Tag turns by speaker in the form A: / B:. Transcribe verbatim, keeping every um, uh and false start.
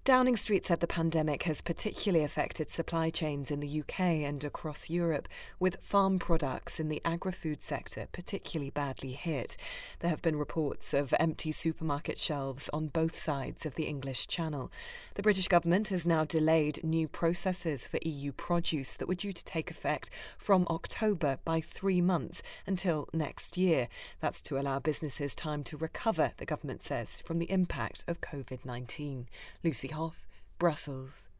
A: Downing Street said the pandemic has particularly affected supply chains in the U K and across Europe, with farm products in the agri-food sector particularly badly hit. There have been reports of empty supermarket shelves on both sides of the English Channel. The British government has now delayed new processes for E U produce that were due to take effect from October by three months until next year. That's to allow businesses time to recover, the government says, from the impact of covid nineteen. Lucy Hoff, Brussels.